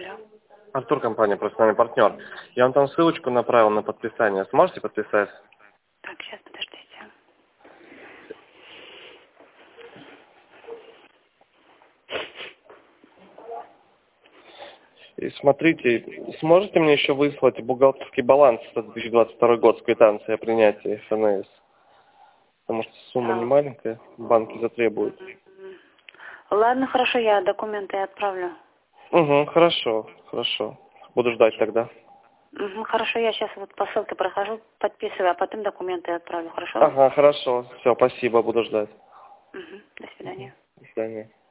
Алло. Артур, компания «Профессиональный партнер». Я вам там ссылочку направил на подписание. Сможете подписать? Так, сейчас, подождите. И смотрите, сможете мне еще выслать бухгалтерский баланс за 2022 год с квитанцией о принятии ФНС? Потому что сумма не маленькая, банки затребуют. Ладно, хорошо, я документы отправлю. Угу, хорошо, хорошо. Буду ждать тогда. Хорошо, я сейчас вот по ссылке прохожу, подписываю, а потом документы отправлю, хорошо? Ага, хорошо. Все, спасибо, буду ждать. До свидания. До свидания.